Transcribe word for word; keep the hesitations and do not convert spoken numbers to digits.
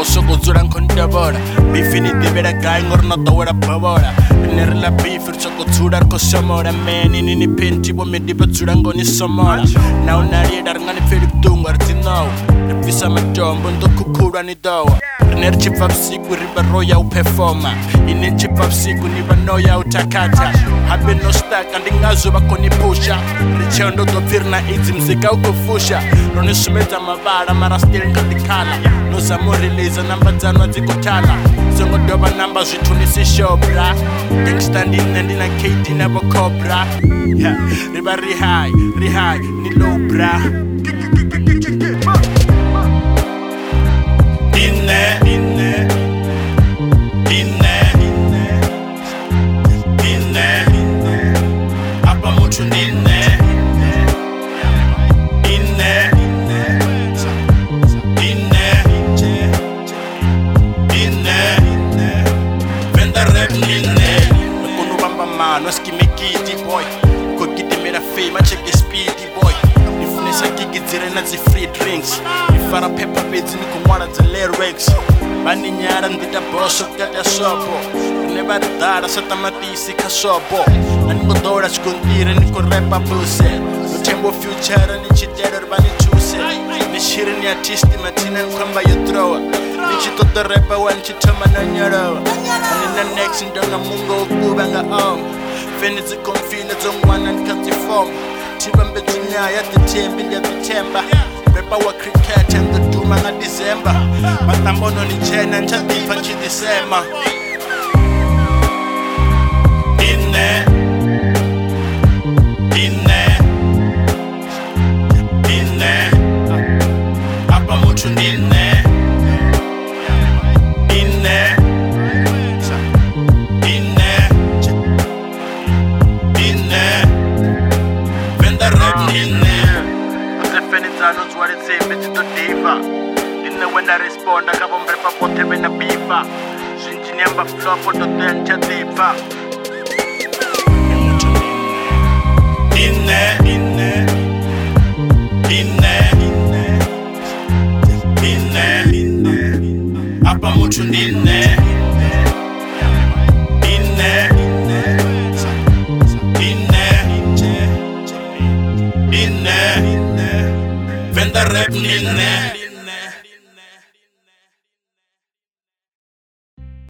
boso kudzula nkhondabora bifi ni tivela gai ngori no dowela bovola ni ri la bifi ri tsoko dzula ri khou somola meni ni ni penti vo midipa dzula ngoni somola na u nalila ri nga ni pfeli vhuṱungu ri dzinowa ri bvisa matombo ndo khukhulwa ni dowa rine ri tshi bva vhusiku ri vha ro ya u performa ini tshi bva vhusiku ni vha no ya u takata habe no staka ndi ngazwo vha khou ni pusha ri tsheo ndo ḓo pfi ri na aids muzika u khou fusha ro ni sumbedza mavhala mara still nga ḓikhala no zama u release namba dzanu a dzi khou thala songo dovha namba zwithu ni si shobra gangsta ndi nne ndi na K D na vho Cobra ri vha ri high ri high ni low bra Inne, inne, inne, inne, apa mucho inne, inne, inne, inne, venda rap inne. Kono bamba mano skimekiti boy, kokiti mera fame check speedy boy. Nifunisa gigi dzire na zi free drinks. Fara paper beats ni kumwala dzi lyrics bani nyara ndita boso kutata sopo neba dara sa tamatisi kha sopo ani ngo dola chikontire ni ko rapa buse no tembo future ni chitero bani chuse ni shiri ni artist matina nkwamba yo throw ni chitoto rapa wan chitama na nyaro ani na next ndona mungo kubanga om feni zi konfile zongwana nkati form tibambe tsinyaya titembi ndi titemba Repa wa cricket and the duma nga December Matambono ni chena ncha difa nchi December Inne Inne Inne Apa mucho ninne Inne Inne Inne Venda rap ninne Fenizano zwari tsembe tito diva Inne when I respond akabo mrepa pote bena bifa Shinjinyamba flopo to tencha diva Inne Inne Inne Inne Inne Apa mucho ninne Inne Inne Inne Venda rap ninne